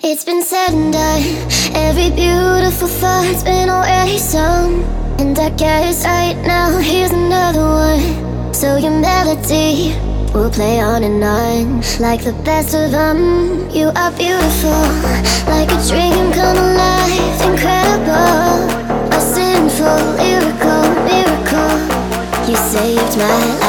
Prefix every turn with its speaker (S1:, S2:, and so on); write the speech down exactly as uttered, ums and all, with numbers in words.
S1: It's been said and done. Every beautiful thought's been already sung. And I guess right now here's another one. So your melody will play on and on, like the best of them. You are beautiful, like a dream come alive. Incredible, a sinful lyrical miracle. You saved my life.